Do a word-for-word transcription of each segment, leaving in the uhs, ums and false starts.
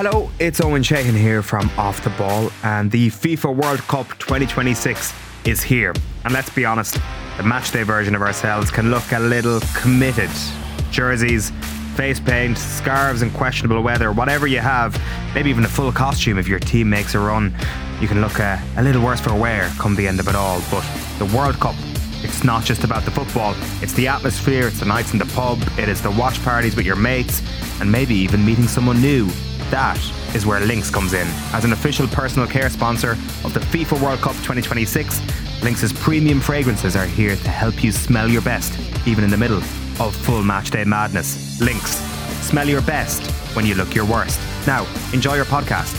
Hello, it's Owen Sheehan here from Off the Ball, and the FIFA World Cup twenty twenty-six is here. And let's be honest, the matchday version of ourselves can look a little committed. Jerseys, face paint, scarves and questionable weather, whatever you have, maybe even a full costume if your team makes a run, you can look a, a little worse for wear come the end of it all. But the World Cup, it's not just about the football, it's the atmosphere, it's the nights in the pub, it is the watch parties with your mates, and maybe even meeting someone new. That is where Lynx comes in. As an official personal care sponsor of the FIFA World Cup twenty twenty-six, Lynx's premium fragrances are here to help you smell your best, even in the middle of full matchday madness. Lynx, smell your best when you look your worst. Now, enjoy your podcast.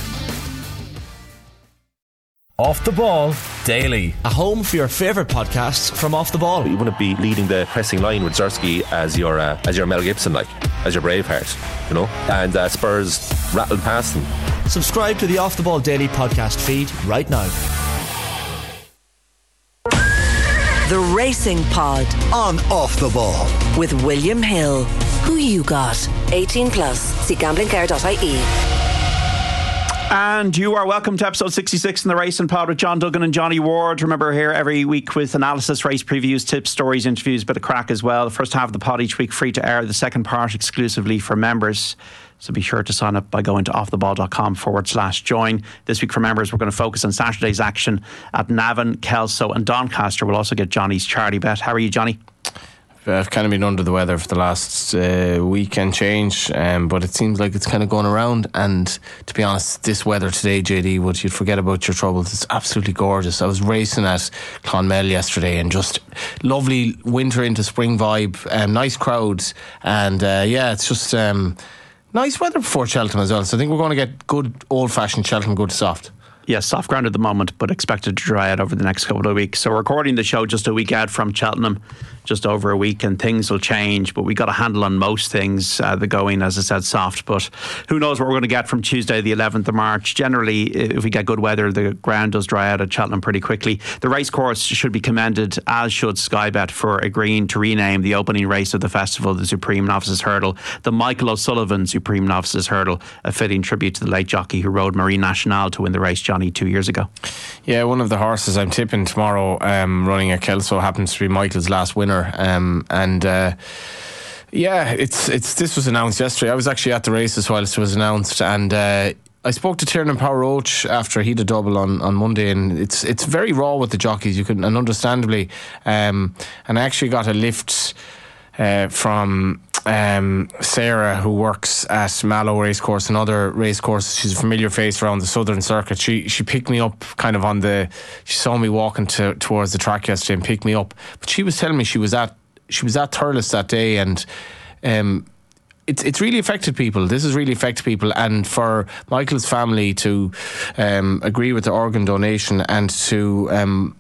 Off the Ball Daily, a home for your favourite podcasts from Off the Ball. You wouldn't be leading the pressing line with Zursky as your uh, as your Mel Gibson, like as your Braveheart, you know, and uh, Spurs rattled past them. Subscribe to the Off the Ball Daily podcast feed right now. The Racing Pod on Off the Ball with William Hill. Who you got? eighteen plus. See gambling care dot I E. And you are welcome to episode sixty-six in the Racing Pod with John Duggan and Johnny Ward. Remember, here every week with analysis, race previews, tips, stories, interviews, bit of crack as well. The first half of the pod each week free to air. The second part exclusively for members. So be sure to sign up by going to offtheball.com forward slash join. This week for members, we're going to focus on Saturday's action at Navan, Kelso and Doncaster. We'll also get Johnny's Charlie bet. How are you, Johnny? I've kind of been under the weather for the last uh, weekend change, um, but it seems like it's kind of going around. And to be honest, this weather today, J D, would you'd forget about your troubles. It's absolutely gorgeous. I was racing at Clonmel yesterday and just lovely winter into spring vibe, um, nice crowds, and uh, yeah, it's just um, nice weather before Cheltenham as well. So I think we're going to get good old-fashioned Cheltenham, good soft. Yes, soft ground at the moment, but expected to dry out over the next couple of weeks. So we're recording the show just a week out from Cheltenham, just over a week, and things will change, but we got a handle on most things. Uh, the going, as I said, soft, but who knows what we're going to get from Tuesday the eleventh of March. Generally, if we get good weather, the ground does dry out at Cheltenham pretty quickly. The race course should be commended, as should Sky Bet, for agreeing to rename the opening race of the festival the Supreme Novices Hurdle, the Michael O'Sullivan Supreme Novices Hurdle, a fitting tribute to the late jockey who rode Marine Nationale to win the race, Johnny, two years ago. Yeah, one of the horses I'm tipping tomorrow um, running at Kelso happens to be Michael's last winner, um, and uh, yeah, it's it's this was announced yesterday. I was actually at the races whilst it was announced, and uh, I spoke to Tiernan Power Roach after he did a double on, on Monday, and it's it's very raw with the jockeys, you can, and understandably, um, and I actually got a lift uh, from Um, Sarah, who works at Mallow Racecourse and other racecourses. She's a familiar face around the Southern Circuit. She she picked me up kind of on the. She saw me walking to, towards the track yesterday and picked me up. But she was telling me she was at she was at Thurles that day, and um, it's it's really affected people. This has really affected people, and for Michael's family to um, agree with the organ donation and to Um,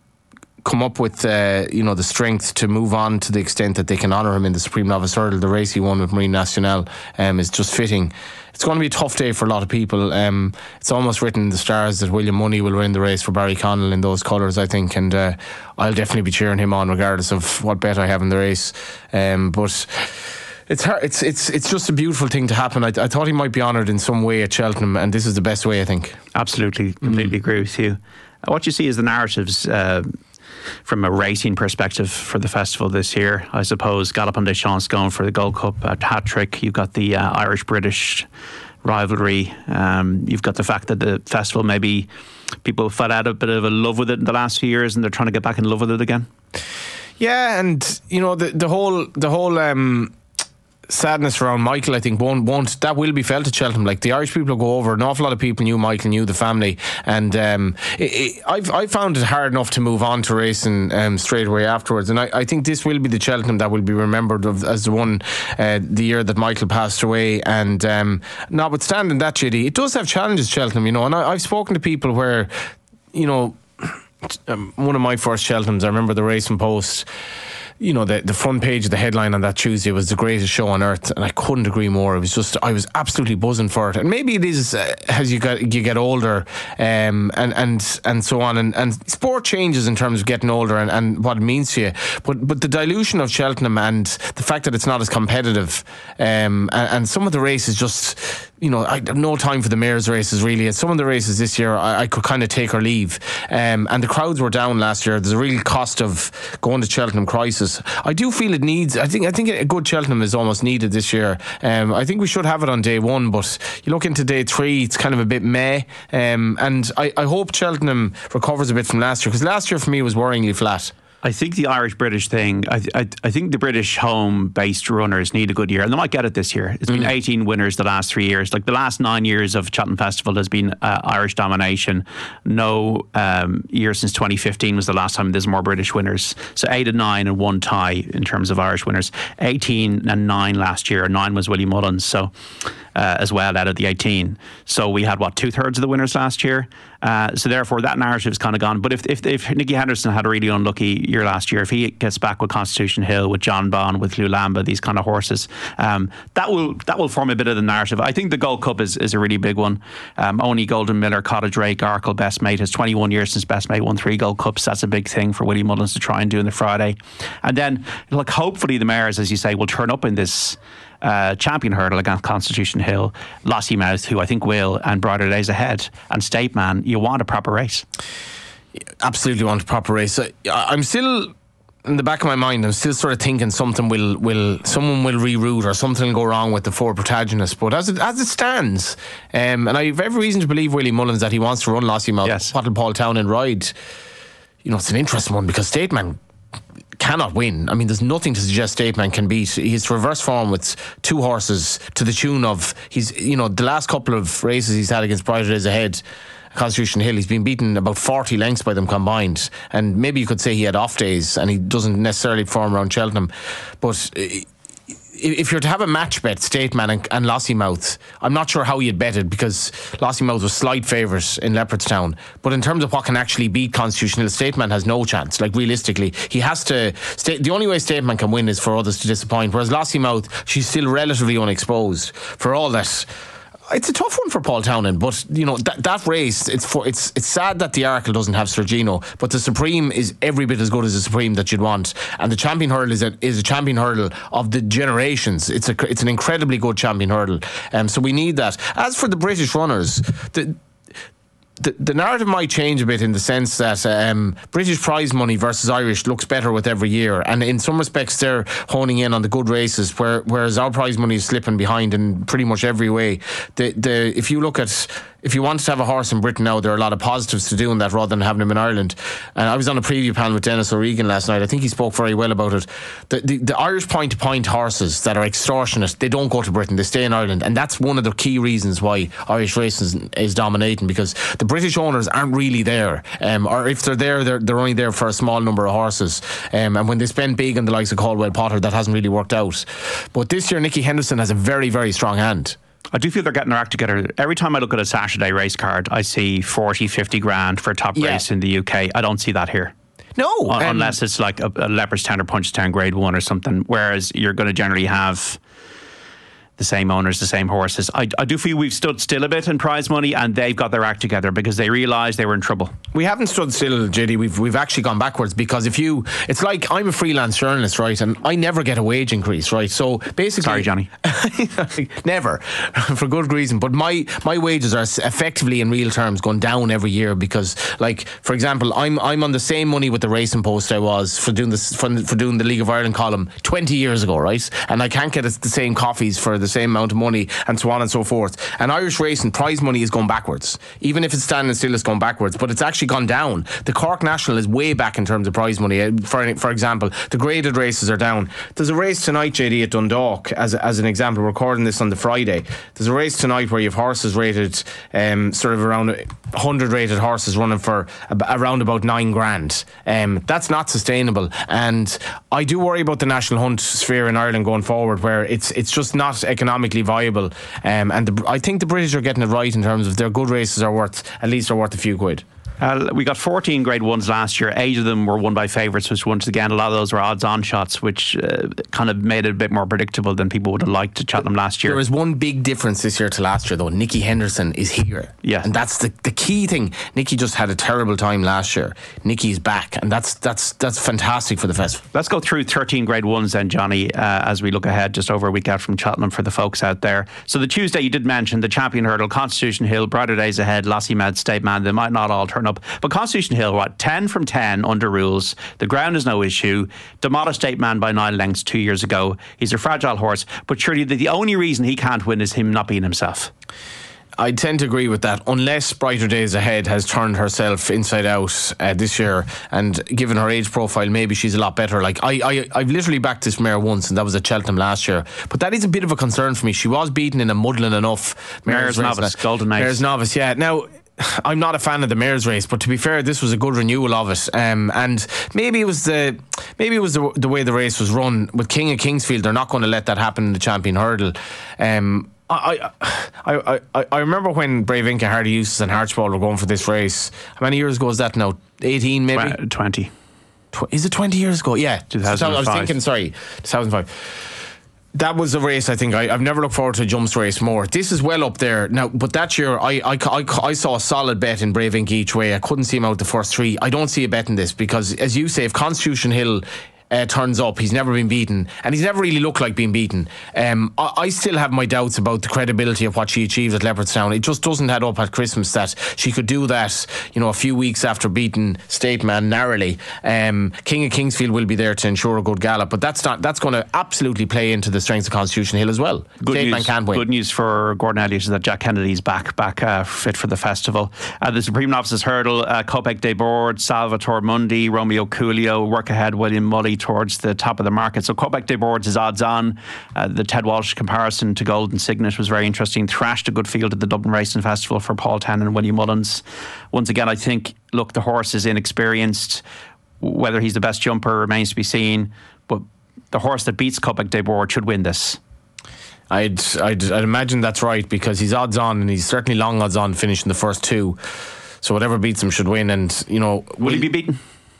come up with uh, you know the strength to move on to the extent that they can honour him in the Supreme Novice Hurdle, the race he won with Marine Nationale, um, is just fitting. It's going to be a tough day for a lot of people. Um, it's almost written in the stars that William Money will win the race for Barry Connell in those colours, I think, and uh, I'll definitely be cheering him on regardless of what bet I have in the race. Um, but It's hard, it's it's it's just a beautiful thing to happen. I, I thought he might be honoured in some way at Cheltenham, and this is the best way, I think. Absolutely, completely mm. agree with you. What you see is the narratives uh, from a racing perspective for the festival this year. I suppose Galopin Des Champs going for the Gold Cup at hat-trick. You've got the uh, Irish-British rivalry. Um, you've got the fact that the festival, maybe people fell out a bit of a love with it in the last few years and they're trying to get back in love with it again. Yeah, and you know the the whole the whole um, sadness around Michael, I think, won't won't that will be felt at Cheltenham. Like, the Irish people go over. An awful lot of people knew Michael, knew the family, and um, it, it, I've I found it hard enough to move on to racing um, straight away afterwards. And I, I think this will be the Cheltenham that will be remembered of, as the one uh, the year that Michael passed away. And um, notwithstanding that, J D, it does have challenges, Cheltenham. You know, and I, I've spoken to people where, you know, um, one of my first Cheltenhams, I remember the Racing Post. You know, the, the front page of the headline on that Tuesday was the greatest show on earth, and I couldn't agree more. It was just, I was absolutely buzzing for it. And maybe it is uh, as you get you get older, um, and and and so on, and, and sport changes in terms of getting older and, and what it means to you. But but the dilution of Cheltenham and the fact that it's not as competitive, um, and, and some of the races just you know, I have no time for the mares races really. At some of the races this year, I, I could kind of take or leave. Um, and the crowds were down last year. There's a real cost of going to Cheltenham crisis. I do feel it needs. I think I think a good Cheltenham is almost needed this year. Um, I think we should have it on day one, but you look into day three, it's kind of a bit meh. Um, and I, I hope Cheltenham recovers a bit from last year, because last year for me was worryingly flat. I think the Irish-British thing, I, I, I think the British home-based runners need a good year, and they might get it this year. It's been mm. eighteen winners the last three years. Like the last nine years of Cheltenham Festival has been uh, Irish domination. No um, year since twenty fifteen was the last time there's more British winners. So eight and nine and one tie in terms of Irish winners. eighteen and nine last year. Nine was Willie Mullins, so uh, as well out of the eighteen. So we had, what, two-thirds of the winners last year? Uh, so therefore that narrative's kind of gone. But if, if if Nicky Henderson had a really unlucky year last year, if he gets back with Constitution Hill, with John Bond, with Lulamba, these kind of horses, um, that will that will form a bit of the narrative. I think the Gold Cup is, is a really big one. Um, Oni, Golden Miller, Cottage Rake, Arkle, Best Mate has twenty-one years since Best Mate won three Gold Cups. That's a big thing for Willie Mullins to try and do on the Friday. And then, like, hopefully the mares, as you say, will turn up in this Uh, champion hurdle against Constitution Hill, Lossiemouth, who I think will, and Brighter Days Ahead, and State Man. You want a proper race. Absolutely want a proper race. I, I'm still, in the back of my mind, I'm still sort of thinking something will, will someone will reroute or something will go wrong with the four protagonists. But as it as it stands, um, and I have every reason to believe Willie Mullins that he wants to run Lossiemouth. Yes. What will Paul Townend ride? You know, it's an interesting one, because State Man cannot win. I mean, there's nothing to suggest State Man can beat. He's reverse form with two horses to the tune of, he's, you know, the last couple of races he's had against Brighter Days Ahead, Constitution Hill, he's been beaten about forty lengths by them combined. And maybe you could say he had off days and he doesn't necessarily form around Cheltenham. But if you're to have a match bet, State Man and, and Lossiemouth, I'm not sure how you'd bet it, because Lossiemouth was slight favourite in Leopardstown. But in terms of what can actually beat Constitution Hill, State Man has no chance. Like, realistically, he has to. State, the only way State Man can win is for others to disappoint. Whereas Lossiemouth, she's still relatively unexposed. For all that, it's a tough one for Paul Townend, but you know that that race. It's for it's it's sad that the Arkle doesn't have Sergino, but the Supreme is every bit as good as the Supreme that you'd want, and the Champion Hurdle is a is a champion hurdle of the generations. It's a it's an incredibly good champion hurdle, um. So we need that. As for the British runners, the. The, the narrative might change a bit in the sense that um, British prize money versus Irish looks better with every year, and in some respects they're honing in on the good races, where, whereas our prize money is slipping behind in pretty much every way. The the if you look at if you want to have a horse in Britain now, there are a lot of positives to doing that rather than having him in Ireland. And I was on a preview panel with Dennis O'Regan last night. I think he spoke very well about it. The, the, the Irish point-to-point horses that are extortionate, they don't go to Britain, they stay in Ireland. And that's one of the key reasons why Irish racing is dominating, because the British owners aren't really there. Um, or if they're there, they're, they're only there for a small number of horses. Um, and when they spend big on the likes of Caldwell Potter, that hasn't really worked out. But this year, Nicky Henderson has a very, very strong hand. I do feel they're getting their act together. Every time I look at a Saturday race card, I see forty, fifty grand for a top Yeah. race in the U K. I don't see that here. No. Un- um, unless it's like a, a Leopardstown or Punchestown grade one or something, whereas you're going to generally have the same owners, the same horses. I, I do feel we've stood still a bit in prize money, and they've got their act together because they realised they were in trouble. We haven't stood still, J D. We've we've actually gone backwards, because if you, it's like I'm a freelance journalist, right, and I never get a wage increase, right. So basically, Sorry, Johnny. never, for good reason. But my my wages are effectively in real terms going down every year, because, like, for example, I'm I'm on the same money with the Racing Post I was for doing this for, for doing the League of Ireland column twenty years ago, right, and I can't get the same coffees for the same amount of money, and so on and so forth. And Irish racing prize money is going backwards. Even if it's standing still, it's going backwards, but it's actually gone down. The Cork National is way back in terms of prize money. For for example, the graded races are down. There's a race tonight, J D, at Dundalk, as as an example. We're recording this on the Friday. There's a race tonight where you have horses rated um, sort of around one hundred rated horses running for ab- around about nine grand. Um, that's not sustainable, and I do worry about the national hunt sphere in Ireland going forward, where it's it's just not economically viable. Um, and the, I think the British are getting it right in terms of their good races are worth, at least are worth a few quid. Uh, we got fourteen grade ones last year. Eight of them were won by favourites, which once again, a lot of those were odds-on shots, which uh, kind of made it a bit more predictable than people would have liked at Cheltenham last year. There is one big difference this year to last year, though. Nicky Henderson is here. Yeah. And that's the, the key thing. Nicky just had a terrible time last year. Nicky's back, and that's that's that's fantastic for the festival. Let's go through thirteen grade ones then, Johnny, uh, as we look ahead just over a week out from Cheltenham for the folks out there. So the Tuesday you did mention the Champion Hurdle, Constitution Hill, brighter days ahead, Lossiemouth, State Man. They might not all turn up, but Constitution Hill, what, ten from ten under rules. The ground is no issue. Demotta State Man by nine lengths two years ago. He's a fragile horse, but surely the, the only reason he can't win is him not being himself. I tend to agree with that, unless Brighter Days Ahead has turned herself inside out uh, this year, and given her age profile, maybe she's a lot better. Like I, I, I've literally backed this mare once, and that was at Cheltenham last year. But that is a bit of a concern for me. She was beaten in a muddling enough Mare's Novice, Golden Knight. Mare's Novice, yeah. Now, I'm not a fan of the mare's race, but to be fair, this was a good renewal of it, um, and maybe it was the maybe it was the, the way the race was run with King of Kingsfield. They're not going to let that happen in the Champion Hurdle. Um, I, I I I remember when Brave Inca, Hardy Eustace and Archibald were going for this race. How many years ago is that now? eighteen maybe? twenty. Tw- is it twenty years ago? Yeah. two thousand five. I was thinking, sorry, two thousand five. That was a race, I think. I, I've never looked forward to a jumps race more. This is well up there. Now, but that year, I, I, I, I saw a solid bet in Brave Inca each way. I couldn't see him out the first three. I don't see a bet in this because, as you say, if Constitution Hill Uh, turns up, he's never been beaten, and he's never really looked like being beaten. Um, I, I still have my doubts about the credibility of what she achieved at Leopardstown. It just doesn't add up at Christmas that she could do that, you know, a few weeks after beating State Man narrowly. Um, King of Kingsfield will be there to ensure a good gallop, but that's not that's going to absolutely play into the strengths of Constitution Hill as well. Good State news, Man can't win. Good news for Gordon Elliott is that Jack Kennedy's back, back uh, fit for the festival. Uh, the Supreme Novices Hurdle, uh, Copec de Board, Salvatore Mundi, Romeo Coolio, work ahead William Mully towards the top of the market. So Copec de Boards is odds on. Uh, the Ted Walsh comparison to Golden Signet was very interesting. Thrashed a good field at the Dublin Racing Festival for Paul Tan and William Mullins. Once again, I think, look, the horse is inexperienced. Whether he's the best jumper remains to be seen, but the horse that beats Copec de Board should win this. I'd, I'd I'd imagine that's right, because he's odds on, and he's certainly long odds on finishing the first two. So whatever beats him should win. And you know, will he be beaten?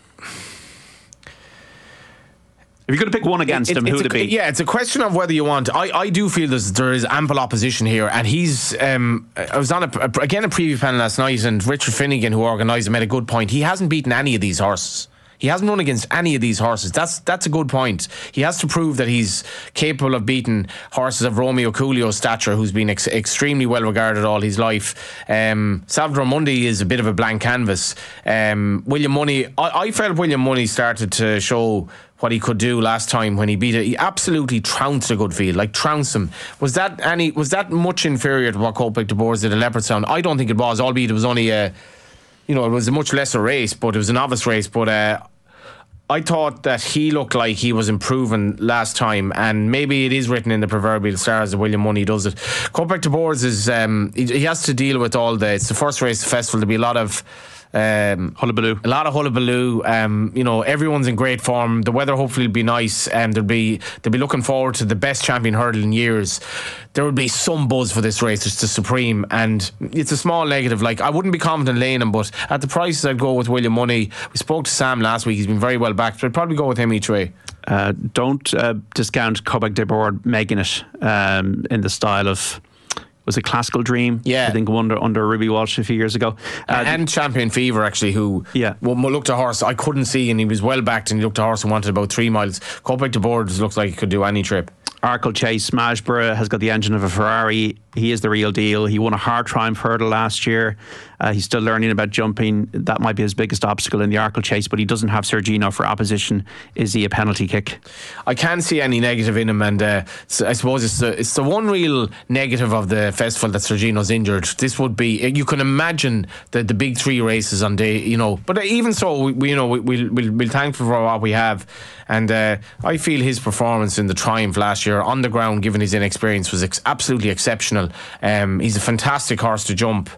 If you're going to pick one against it, him, who would it be? Yeah, it's a question of whether you want. I, I do feel there's, there is ample opposition here, and he's. Um, I was on a, a, again a preview panel last night, and Richard Finnegan, who organised it, made a good point. He hasn't beaten any of these horses. He hasn't run against any of these horses. That's that's a good point. He has to prove that he's capable of beating horses of Romeo Coolio's stature, who's been ex- extremely well regarded all his life. Um, Salvador Mundi is a bit of a blank canvas. Um, William Money, I, I felt William Money started to show what he could do last time when he beat it. He absolutely trounced a good field, like trounced him. Was that any? Was that much inferior to what Copec de Boards did at Leopardstown? I don't think it was, albeit it was only a. You know, it was a much lesser race, but it was a novice race. But uh, I thought that he looked like he was improving last time, and maybe it is written in the proverbial stars that William Money does it. Copec de Boards is um, he, he has to deal with all the. It's the first race of the festival. There'll be a lot of. Um, hullabaloo. A lot of hullabaloo. Um, you know, everyone's in great form. The weather hopefully will be nice. Um, they'll be they'll be looking forward to the best Champion Hurdle in years. There will be some buzz for this race. It's the Supreme, and it's a small negative. Like, I wouldn't be confident laying him, but at the prices I'd go with William Money. We spoke to Sam last week. He's been very well backed, so I'd probably go with him each way. Uh, don't uh, discount Copec de Board making it um, in the style of. Was it Classical Dream? Yeah. I think under under Ruby Walsh a few years ago. Uh, and Champion Fever, actually, who yeah. well, looked a horse I couldn't see, and he was well backed, and he looked a horse who wanted about three miles. Copec de Boards looks like he could do any trip. Arkle Chase, Smashborough has got the engine of a Ferrari. He is the real deal. He won a hard triumph hurdle last year. Uh, he's still learning about jumping. That might be his biggest obstacle in the Arkle Chase, but he doesn't have Sergino for opposition. Is he a penalty kick? I can't see any negative in him, and uh, I suppose it's the, it's the one real negative of the festival that Sergino's injured. This would be, you can imagine the, the big three races on day, you know, but even so, we, we you know, we, we'll, we'll, we'll thank for what we have. And uh, I feel his performance in the Triumph last year on the ground, given his inexperience, was ex- absolutely exceptional. Um, he's a fantastic horse to jump.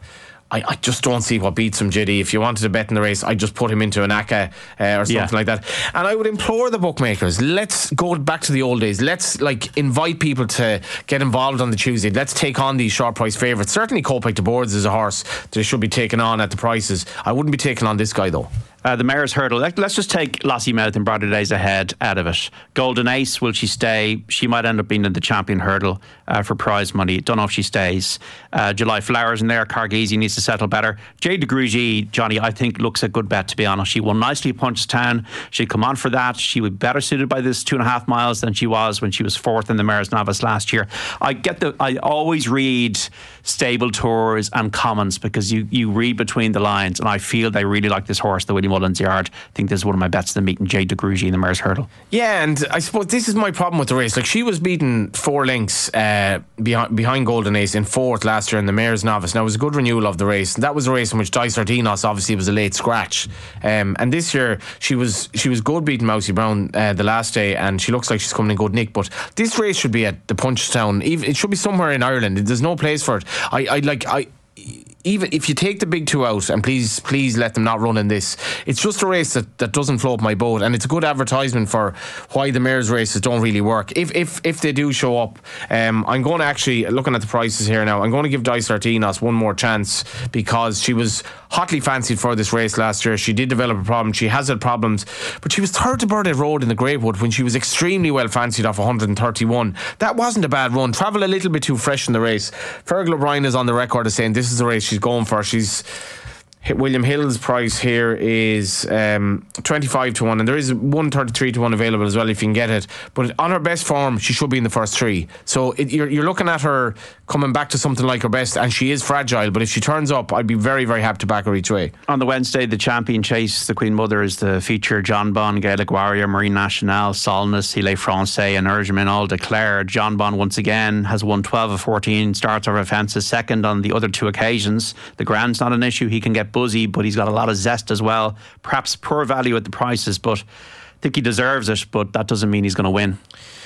I, I just don't see what beats him, J D. If you wanted to bet in the race, I'd just put him into an A C A uh, or something yeah. like that. And I would implore the bookmakers, let's go back to the old days. Let's like invite people to get involved on the Tuesday. Let's take on these short price favourites. Certainly Kopek de Boards is a horse that should be taken on at the prices. I wouldn't be taking on this guy though. Uh, the Mare's Hurdle. Let, let's just take Lassie Mouth and Brother Days Ahead out of it. Golden Ace, will she stay? She might end up being in the Champion Hurdle uh, for prize money. Don't know if she stays. Uh, July Flowers in there. Cargeezy needs to settle better. Jade de Grugy, Johnny, I think looks a good bet, to be honest. She won nicely at Punchestown. She'd come on for that. She would be better suited by this two and a half miles than she was when she was fourth in the Mare's Novice last year. I get the. I always read stable tours and comments because you, you read between the lines, and I feel they really like this horse, the Willie Mullins Yard. I think this is one of my bets, the meeting Jade de Grugy in the Mare's Hurdle. Yeah, and I suppose this is my problem with the race. Like, she was beaten four lengths uh, behind, behind Golden Ace in fourth last year in the Mare's Novice. Now, it was a good renewal of the race. That was a race in which Dicer Dinos obviously was a late scratch. Um, and this year, she was she was good beating Mousy Brown uh, the last day, and she looks like she's coming in good nick. But this race should be at the Punchestown. Even, it should be somewhere in Ireland. There's no place for it. I, I like... I. Even if you take the big two out, and please please let them not run in this, it's just a race that, that doesn't float my boat, and it's a good advertisement for why the mares races don't really work. If if if they do show up, um, I'm going to actually, looking at the prices here now, I'm going to give Dicer Dinos one more chance because she was hotly fancied for this race last year. She did develop a problem. She has had problems, but she was third to Burdett Road in the Greatwood when she was extremely well fancied off one hundred thirty-one. That wasn't a bad run. Travel a little bit too fresh in the race. Fergal O'Brien is on the record as saying this is the race she's going for. She's William Hill's price here is um, twenty-five to one, and there is one thirty-three to one available as well if you can get it. But on her best form, she should be in the first three. So it, you're, you're looking at her coming back to something like her best, and she is fragile. But if she turns up, I'd be very, very happy to back her each way. On the Wednesday, the Champion Chase, the Queen Mother is the feature. John Bon, Gaelic Warrior, Marine Nationale, Solness, Ile Francais, and Urgemin all declared. John Bon once again has won twelve of fourteen starts over fences, second on the other two occasions. The ground's not an issue. He can get buzzy, but he's got a lot of zest as well. Perhaps poor value at the prices, but I think he deserves it, but that doesn't mean he's going to win.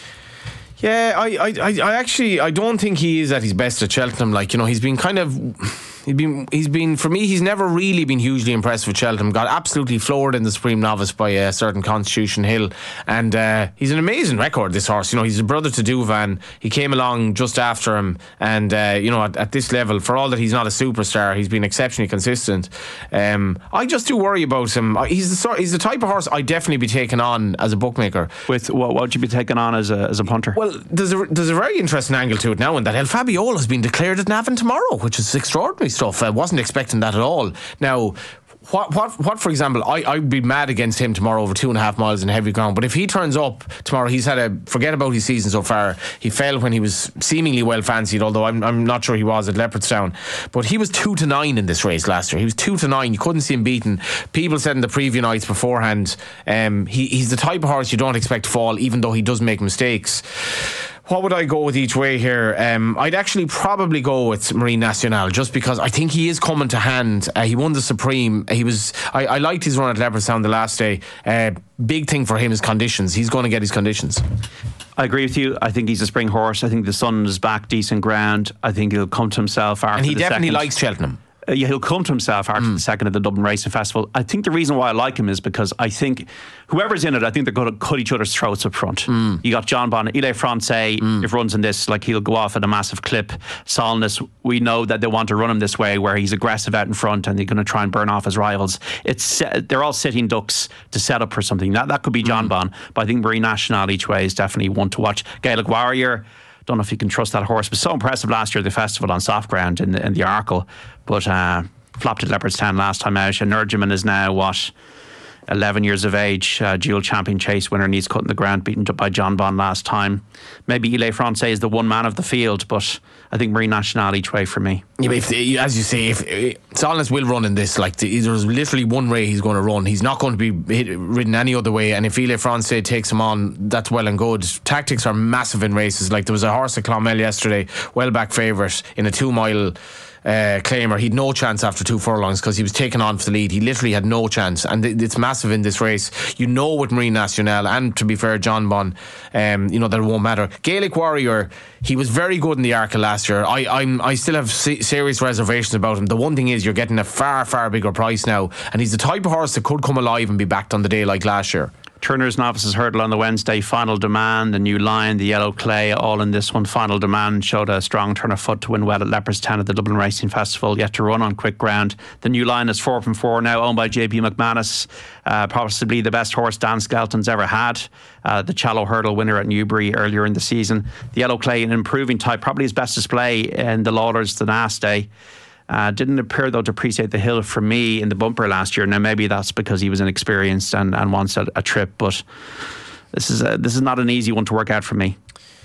Yeah, I, I, I actually I don't think he is at his best at Cheltenham. Like, you know, he's been kind of he's been he's been for me he's never really been hugely impressed with Cheltenham. Got absolutely floored in the Supreme Novice by a certain Constitution Hill, and uh, he's an amazing record, this horse. You know, he's a brother to Duvan. He came along just after him, and uh, you know, at, at this level, for all that he's not a superstar, he's been exceptionally consistent. Um, I just do worry about him. He's the sort, he's the type of horse I'd definitely be taking on as a bookmaker. With what would you be taking on as a as a punter? Well, there's a there's a very interesting angle to it now, in that El Fabiola has been declared at Navan tomorrow, which is extraordinary stuff. I wasn't expecting that at all. Now, What, what, what? For example, I, I'd be mad against him tomorrow over two and a half miles in heavy ground. But if he turns up tomorrow, he's had a forget about his season so far. He fell when he was seemingly well fancied, although I'm, I'm not sure he was at Leopardstown. But he was two to nine in this race last year. He was two to nine. You couldn't see him beaten. People said in the preview nights beforehand, um, he, he's the type of horse you don't expect to fall, even though he does make mistakes. What would I go with each way here? Um, I'd actually probably go with Marine Nationale, just because I think he is coming to hand. Uh, he won the Supreme. He was. I, I liked his run at Leopardstown the last day. Uh, big thing for him is conditions. He's going to get his conditions. I agree with you. I think he's a spring horse. I think the sun is back, decent ground. I think he'll come to himself after and he the definitely second. likes Cheltenham. Uh, yeah, he'll come to himself after mm. the second of the Dublin Racing Festival. I think the reason why I like him is because I think whoever's in it, I think they're going to cut each other's throats up front. Mm. You got John Bonnet, Ile Francais, mm. if runs in this, like he'll go off at a massive clip. Solness, we know that they want to run him this way, where he's aggressive out in front and they're going to try and burn off his rivals. It's they're all sitting ducks to set up for something. That that could be John mm. Bon, but I think Marine Nationale each way is definitely one to watch. Gaelic Warrior, don't know if you can trust that horse, but so impressive last year at the festival on soft ground in the, in the Arkle, but uh, flopped at Leopardstown last time out. And Urgemin is now, what, eleven years of age, uh, dual champion chase winner, needs cutting the ground, beaten up by John Bon last time. Maybe Ile Francais is the one man of the field, but I think Marine Nationale each way for me. Yeah, but if they, as you say, if Solness will run in this, like the, there's literally one way he's going to run. He's not going to be hit, ridden any other way. And if Ile Francais takes him on, that's well and good. Tactics are massive in races. Like there was a horse at Clonmel yesterday, well back favourite in a two mile uh, Claimer, he'd no chance after two furlongs because he was taken on for the lead. He literally had no chance, and it's massive in this race. You know, with Marine Nationale and, to be fair, John Bon, um, you know that it won't matter. Gaelic Warrior, he was very good in the Arca last year. I I'm, I still have se- serious reservations about him. The one thing is, you're getting a far far bigger price now, and he's the type of horse that could come alive and be backed on the day like last year. Turner's Novices Hurdle on the Wednesday, Final Demand, the New Line, the Yellow Clay, all in this one. Final Demand showed a strong turn of foot to win well at Leopardstown at the Dublin Racing Festival, yet to run on quick ground. The New Line is four from four now, owned by J P McManus, uh, possibly the best horse Dan Skelton's ever had, uh, the Challow Hurdle winner at Newbury earlier in the season. The Yellow Clay, an improving type, probably his best display in the Lauders the last day. Uh, didn't appear, though, to appreciate the hill for me in the bumper last year. Now, maybe that's because he was inexperienced and, and wants a, a trip, but this is a, this is not an easy one to work out for me.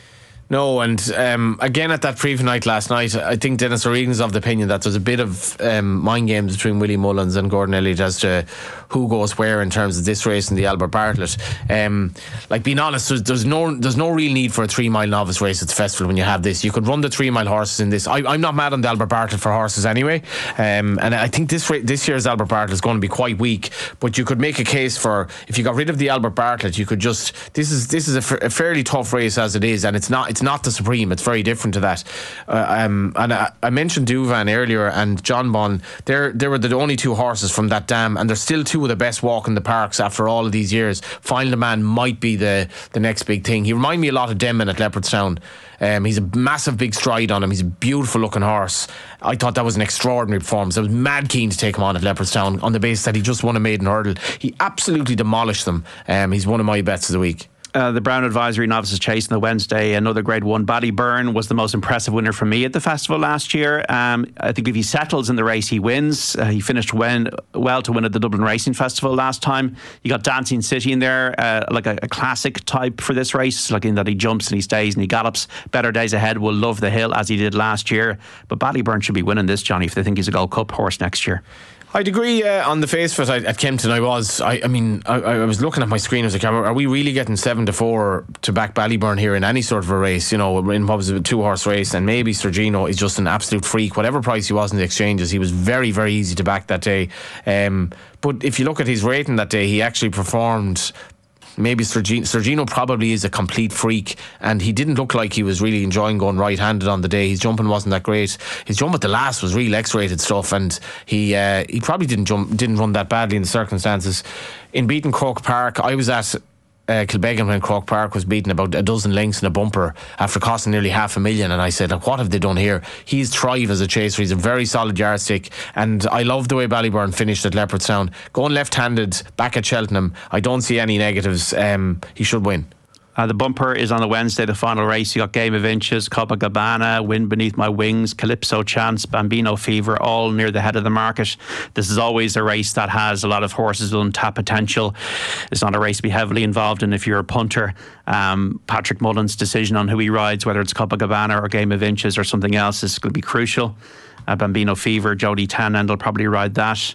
No, and um, again at that preview night last night, I think Dennis O'Regan's of the opinion that there's a bit of um, mind games between Willie Mullins and Gordon Elliott as to who goes where in terms of this race and the Albert Bartlett. Um, like, being honest, there's, there's no there's no real need for a three mile novice race at the festival when you have this. You could run the three mile horses in this. I, I'm not mad on the Albert Bartlett for horses anyway, um, and I think this this year's Albert Bartlett is going to be quite weak. But you could make a case for, if you got rid of the Albert Bartlett, you could just this is this is a, f- a fairly tough race as it is, and it's not. It's not the Supreme. It's very different to that. Uh, um, and I, I mentioned Duvan earlier and John Bon. They're they were the only two horses from that dam, and they're still two of the best walk in the parks after all of these years. Final Demand might be the the next big thing. He reminded me a lot of Denman at Leopardstown. Um, he's a massive big stride on him. He's a beautiful looking horse. I thought that was an extraordinary performance. I was mad keen to take him on at Leopardstown on the basis that he just won a maiden hurdle. He absolutely demolished them. Um, he's one of my bets of the week. Uh, the Brown Advisory Novices Chase on the Wednesday, another grade one. Ballyburn was the most impressive winner for me at the festival last year. Um, I think if he settles in the race, he wins. Uh, he finished when, well to win at the Dublin Racing Festival last time. You got Dancing City in there, uh, like a, a classic type for this race, like in that he jumps and he stays and he gallops. Better Days Ahead will love the hill as he did last year. But Ballyburn should be winning this, Johnny, if they think he's a Gold Cup horse next year. I'd agree uh, on the face of it. I, at Kempton, I was. I, I mean, I, I was looking at my screen. I was like, "Are we really getting seven to four to back Ballyburn here in any sort of a race? You know, in what was a two horse race, and maybe Sergino is just an absolute freak. Whatever price he was in the exchanges, he was very, very easy to back that day. Um, but if you look at his rating that day, he actually performed. Maybe Sergino, Sergino probably is a complete freak, and he didn't look like he was really enjoying going right-handed on the day. His jumping wasn't that great. His jump at the last was real X-rated stuff, and he uh, he probably didn't jump, didn't run that badly in the circumstances. In beating Croke Park, I was at Uh, Kilbeggan when Croke Park was beaten about a dozen lengths in a bumper after costing nearly half a million, and I said, what have they done here? He's thrive as a chaser. He's a very solid yardstick, and I love the way Ballyburn finished at Leopardstown. Going left-handed back at Cheltenham, I don't see any negatives. Um, he should win. Uh, the bumper is on the Wednesday, the final race. You got Game of Inches, Copacabana, Wind Beneath My Wings, Calypso Chance, Bambino Fever, all near the head of the market. This is always a race that has a lot of horses with untapped potential. It's not a race to be heavily involved in if you're a punter. Um, Patrick Mullen's decision on who he rides, whether it's Copacabana or Game of Inches or something else, is going to be crucial. Uh, Bambino Fever, Jody Tannend will probably ride that.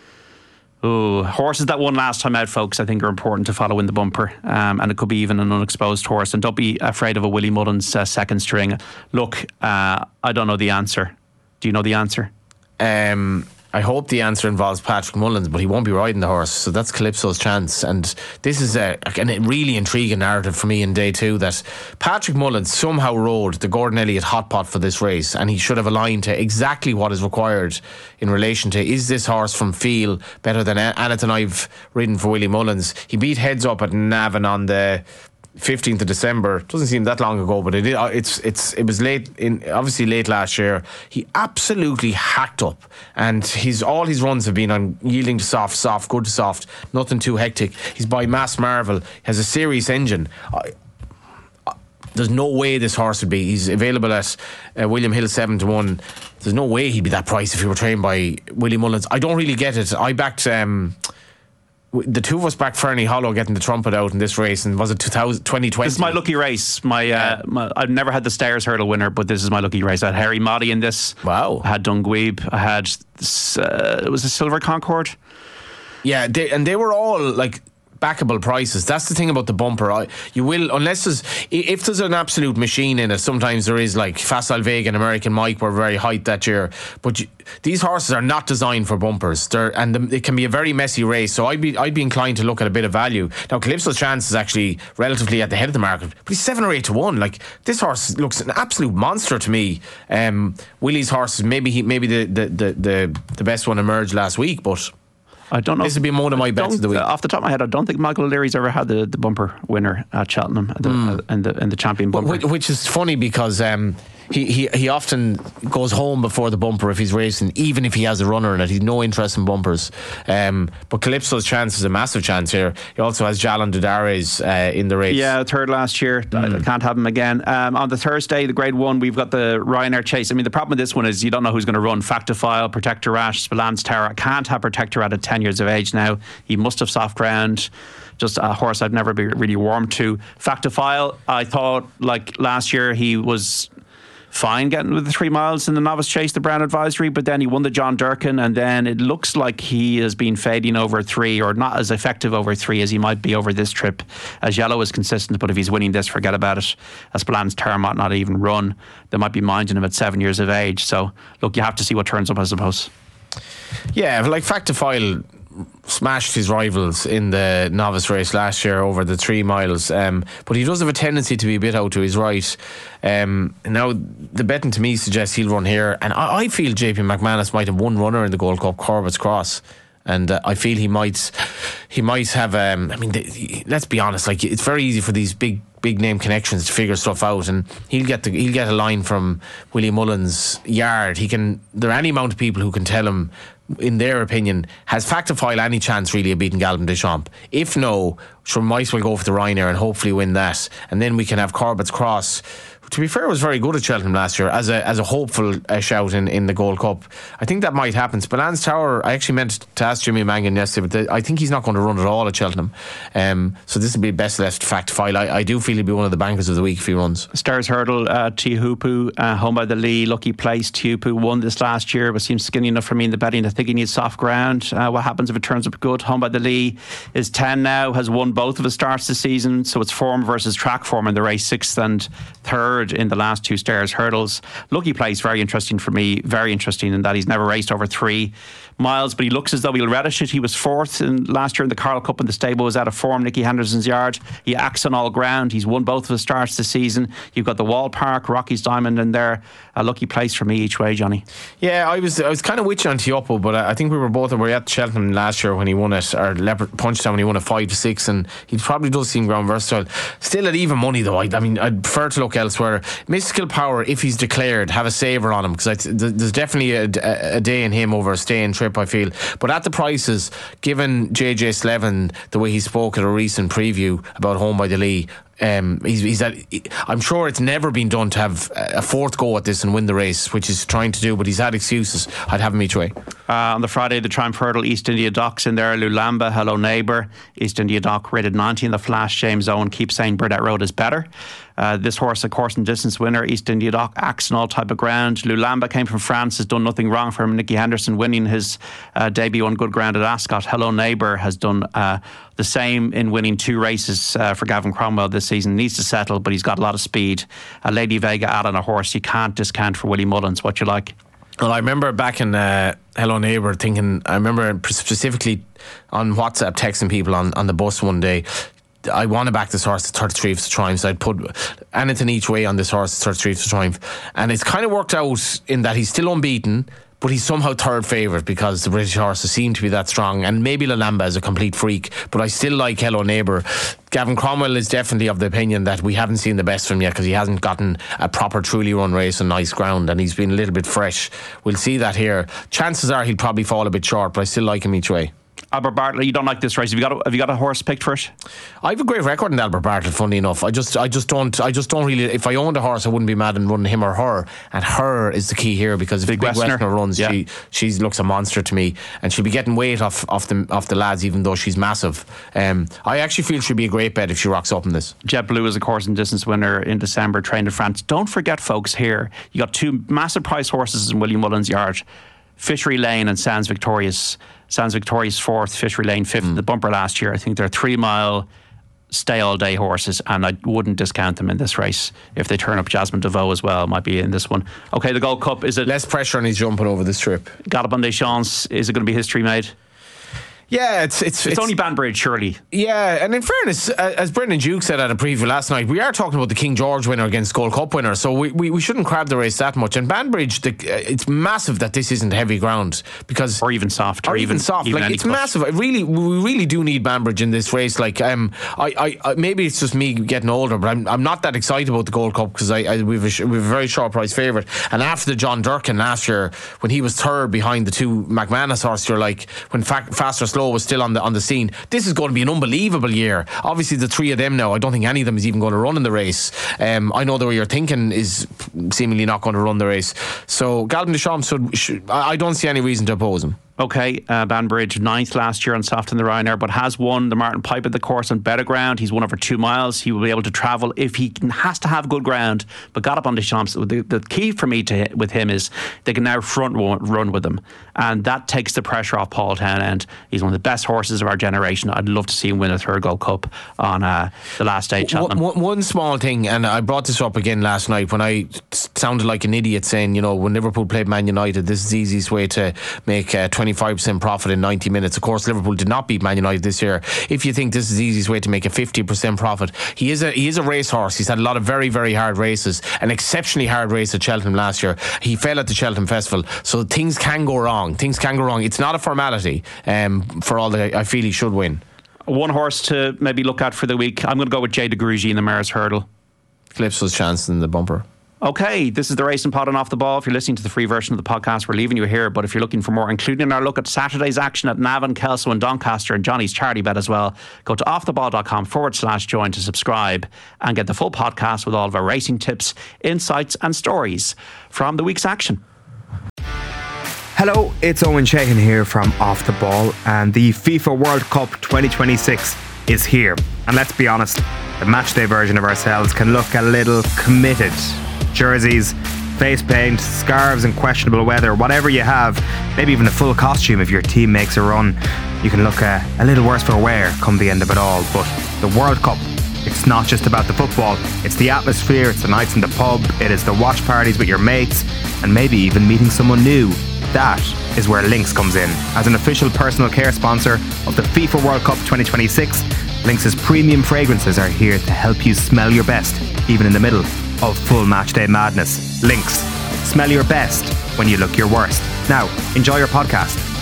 Ooh, horses that won last time out, folks, I think are important to follow in the bumper, um, and it could be even an unexposed horse. And don't be afraid of a Willie Mullins uh, second string. Look, uh, I don't know the answer. Do you know the answer? Um, I hope the answer involves Patrick Mullins, but he won't be riding the horse, so that's Calypso's chance. And this is a, a really intriguing narrative for me in day two, that Patrick Mullins somehow rode the Gordon Elliott hot pot for this race, and he should have aligned to exactly what is required in relation to, is this horse from feel better than anything I've ridden for Willie Mullins? He beat Heads Up at Navan on the fifteenth of December. Doesn't seem that long ago, but it it's it's it was late in obviously late last year. He absolutely hacked up, and his all his runs have been on yielding to soft, soft, good to soft, nothing too hectic. He's by Mass Marvel, has a serious engine. I, I, there's no way this horse would be. He's available at uh, William Hill seven to one. There's no way he'd be that price if he were trained by Willie Mullins. I don't really get it. I backed. Um, The two of us back Fernie Hollow getting the trumpet out in this race, and was it twenty twenty? This is my lucky race. My, uh, my I've never had the Stairs Hurdle winner, but this is my lucky race. I had Harry Moddy in this. Wow. I had Dunguib. I had uh, it was a Silver Concord. Yeah, they, and they were all like backable prices. That's the thing about the bumper. I, you will, unless there's, if there's an absolute machine in it, sometimes there is, like Facile Vega and American Mike were very hyped that year. But you, these horses are not designed for bumpers. They're, and the, it can be a very messy race. So I'd be I'd be inclined to look at a bit of value. Now, Calypso's Chance is actually relatively at the head of the market, but he's seven or eight to one. Like, this horse looks an absolute monster to me. Um, Willie's horse, maybe he, maybe the, the, the, the, the best one emerged last week, but I don't know. This would be one of my bets of the week. Off the top of my head, I don't think Michael O'Leary's ever had the, the bumper winner at Cheltenham the, mm. uh, and the and the champion bumper. Which, which is funny because um, he, he he often goes home before the bumper if he's racing, even if he has a runner in it. He's no interest in bumpers. Um, but Calypso's Chance is a massive chance here. He also has Jalan Dudares uh, in the race. Yeah, third last year. Mm. I can't have him again. Um, on the Thursday, the Grade One, we've got the Ryanair Chase. I mean, the problem with this one is you don't know who's going to run. Factifile, Protectorat, Spillane Tower. I can't have Protectorat at ten years of age now. He must have soft ground. Just a horse I've never been really warmed to. Factifile, I thought, like last year, he was fine getting with the three miles in the novice chase, the Brown Advisory, but then he won the John Durkin, and then it looks like he has been fading over three, or not as effective over three as he might be over this trip. As Yellow is consistent, but if he's winning this, forget about it. As Spillane's Tower might not even run. They might be minding him at seven years of age. So, look, you have to see what turns up, I suppose. Yeah, like Factifile smashed his rivals in the novice race last year over the three miles, um, but he does have a tendency to be a bit out to his right. Um, now the betting to me suggests he'll run here, and I, I feel J P McManus might have one runner in the Gold Cup, Corbett's Cross, and uh, I feel he might he might have um, I mean the, let's be honest, like, it's very easy for these big big name connections to figure stuff out, and he'll get the, he'll get a line from Willie Mullins' yard. He can there are any amount of people who can tell him, in their opinion, has Factifile any chance really of beating Galvin Deschamps? If no, sure, might as well go for the Ryanair and hopefully win that, and then we can have Corbett's Cross. To be fair, was very good at Cheltenham last year as a as a hopeful uh, shout in, in the Gold Cup. I think that might happen. Spillane's Tower, I actually meant to ask Jimmy Mangan yesterday, but the, I think he's not going to run at all at Cheltenham. Um, so this would be best left Factifile. I, I do feel he'll be one of the bankers of the week if he runs. Stars Hurdle, uh, Tiahupu, uh, home by the Lee, lucky place. Tiahupu won this last year, but seems skinny enough for me in the betting. I think he needs soft ground. Uh, what happens if it turns up good? Home by the Lee is ten now, has won both of his starts this season, so it's form versus track form in the race, sixth and third in the last two Stairs Hurdles. Lucky place, very interesting for me, very interesting in that he's never raced over three miles, but he looks as though he'll relish it. He was fourth in last year in the Carl Cup, and the stable was out of form. Nicky Henderson's yard. He acts on all ground. He's won both of his starts this season. You've got the Wall Park, Rocky's Diamond in there. A lucky place for me each way, Johnny. Yeah, I was I was kind of witching on Tiahupu, but I think we were both we were at Cheltenham last year when he won it, or Leopard Punchdown when he won a five to six, and he probably does seem ground versatile. Still at even money though. I, I mean, I'd prefer to look elsewhere. Mystical Power, if he's declared, have a saver on him, because there's definitely a, a, a day in him over a stay in trip, I feel. But at the prices, given J J Slevin the way he spoke at a recent preview about Home by the Lee, Um, he's, he's at, I'm sure it's never been done to have a fourth go at this and win the race, which he's trying to do, but he's had excuses. I'd have him each way. Uh, on the Friday, the Triumph Hurdle, East India Docks in there. Lulamba, Hello Neighbour. East India Dock rated ninety in the Flash. James Owen keeps saying Burdett Road is better. Uh, this horse, a course and distance winner. East India Dock acts on all type of ground. Lulamba came from France, has done nothing wrong for him. Nicky Henderson winning his uh, debut on good ground at Ascot. Hello Neighbour has done uh, the same in winning two races uh, for Gavin Cromwell this season. Needs to settle, but he's got a lot of speed. Uh, Lady Vega out on a horse you can't discount for Willie Mullins. What you like? Well, I remember back in uh, Hello Neighbour thinking, I remember specifically on WhatsApp texting people on, on the bus one day, I want to back this horse to thirty-three for Triumph, so I'd put anything each way on this horse to thirty-three for Triumph, and it's kind of worked out in that he's still unbeaten, but he's somehow third favourite because the British horses seem to be that strong, and maybe Lulamba is a complete freak, but I still like Hello Neighbour. Gavin Cromwell is definitely of the opinion that we haven't seen the best from him yet, because he hasn't gotten a proper truly run race on nice ground, and he's been a little bit fresh. We'll see that here. Chances are he'll probably fall a bit short, but I still like him each way. Albert Bartlett, you don't like this race. Have you got a, have you got a horse picked for it? I have a great record in Albert Bartlett, funny enough. I just I just don't I just don't really, if I owned a horse I wouldn't be mad in running him or her, and her is the key here, because if Big, Big Westerner. Westerner runs, yeah. she she looks a monster to me, and she'll be getting weight off, off the off the lads, even though she's massive. Um, I actually feel she'd be a great bet if she rocks up in this. Jet Blue is a course and distance winner in December, trained in France. Don't forget, folks, here you got two massive price horses in William Mullins' yard. Fishery Lane and Sands Victorious. Sands Victorious fourth, Fishery Lane fifth. Mm. The bumper last year. I think they're three mile stay all day horses, and I wouldn't discount them in this race. If they turn up, Jasmine DeVoe as well might be in this one. Okay, the Gold Cup, is it less pressure on his jumping over this trip? Galopin Des Champs, is it going to be history made? Yeah, it's it's, it's it's only Banbridge, surely. Yeah, and in fairness, uh, as Brendan Duke said at a preview last night, we are talking about the King George winner against Gold Cup winner, so we, we, we shouldn't crab the race that much. And Banbridge, the, uh, it's massive that this isn't heavy ground, because or even soft, or, or even, even soft. Even like it's cut. massive. I really, we really do need Banbridge in this race. Like, um, I, I, I maybe it's just me getting older, but I'm, I'm not that excited about the Gold Cup because I, I we've a, we've a very short price favourite. And after the John Durkin last year, when he was third behind the two McManus horses, you're like, when fa- Fast or Slow was still on the on the scene, this is going to be an unbelievable year. Obviously the three of them now, I don't think any of them is even going to run in the race. um, I know the way you're thinking is seemingly not going to run the race, so Galopin Des Champs should, should I don't see any reason to oppose him. Okay, uh, Banbridge ninth last year on Soft in the Ryanair, but has won the Martin Pipe at the course on better ground. He's won over two miles. He will be able to travel if he can, has to have good ground. But Galopin Des Champs, the, the key for me to with him is they can now front run with him, and that takes the pressure off Paul Townend. He's one of the best horses of our generation. I'd love to see him win a third Gold Cup on uh, the last day at Cheltenham. One, one small thing, and I brought this up again last night when I sounded like an idiot saying, you know, when Liverpool played Man United, this is the easiest way to make uh, twenty-five percent profit in ninety minutes. Of course, Liverpool did not beat Man United this year. If you think this is the easiest way to make a fifty percent profit, he is a he is a racehorse. He's had a lot of very, very hard races. An exceptionally hard race at Cheltenham last year. He fell at the Cheltenham Festival, so things can go wrong. Things can go wrong. It's not a formality. Um, for all that, I feel he should win. One horse to maybe look at for the week. I'm going to go with Jay de Grugy in the Mares Hurdle. Calypso's chance in the bumper. Okay, this is the Racing Pod and Off the Ball. If you're listening to the free version of the podcast, we're leaving you here. But if you're looking for more, including our look at Saturday's action at Navan, Kelso and Doncaster and Johnny's charity bet as well, go to offtheball.com forward slash join to subscribe and get the full podcast with all of our racing tips, insights and stories from the week's action. Hello, it's Owen Sheehan here from Off the Ball, and the FIFA World Cup twenty twenty-six is here. And let's be honest, the matchday version of ourselves can look a little committed. Jerseys, face paint, scarves and questionable weather, whatever you have, maybe even a full costume if your team makes a run, you can look a, a little worse for wear come the end of it all. But the World Cup, it's not just about the football, it's the atmosphere, it's the nights in the pub, it is the watch parties with your mates, and maybe even meeting someone new. That is where Lynx comes in. As an official personal care sponsor of the FIFA World Cup twenty twenty-six, Lynx's premium fragrances are here to help you smell your best, even in the middle of full matchday madness. Lynx, smell your best when you look your worst. Now, enjoy your podcast.